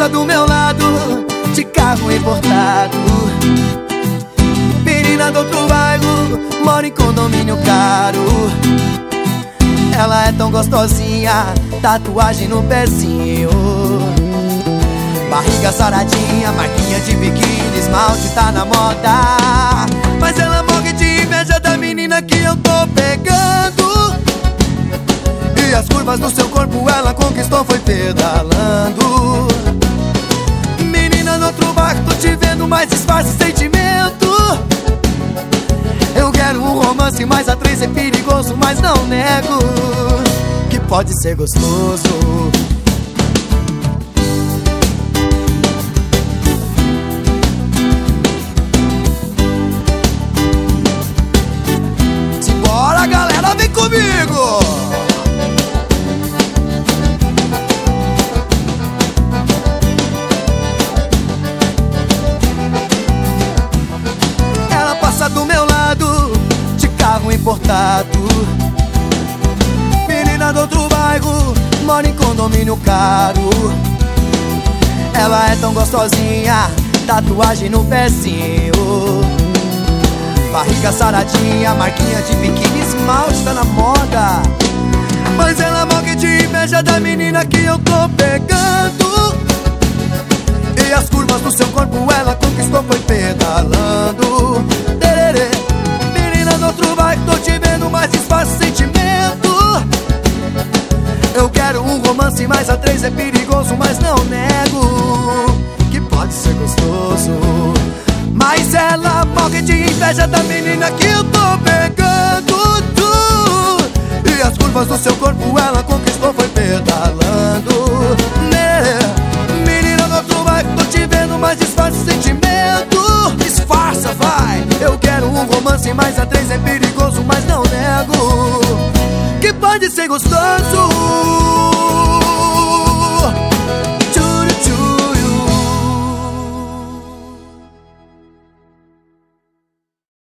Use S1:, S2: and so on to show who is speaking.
S1: passa do meu lado de carro importado. Menina do outro bairro, mora em condomínio caro. Ela é tão gostosinha, tatuagem no pezinho, barriga saradinha, marquinha de biquíni, esmalte tá na moda. Mas ela morre de inveja da menina que eu tô pegando. E as curvas do seu corpo ela conquistou, foi pedalando. Menina no outro barco, tô te vendo, mas disfarça sentimento. Eu quero um romance, mas a 3 é perigoso, mas não nego que pode ser gostoso. Simbora, galera, vem comigo! Ela passa do meu lado de carro importado. Menina do outro bairro, mora em condomínio caro. Ela é tão gostosinha, tatuagem no pezinho, barriga saradinha, marquinha de biquíni, esmalte tá na moda. Mas ela morre de inveja da menina que eu tô pegando. E as curvas do seu corpo ela conquistou, foi pedalando. Tererê. Menina do outro bairro, tô te vendo, mas disfarça sentimento. Eu quero um romance, mas a 3 é perigoso, mas não nego que pode ser gostoso. Mas ela morre de inveja da menina que eu tô pegando. E as curvas do seu corpo ela conquistou, foi pedalando. Menina do outro bairro, tô te vendo, mas disfarça sentimento. Disfarça, vai. Eu quero um romance, mas a 3 é perigoso, mas não nego que pode ser gostoso.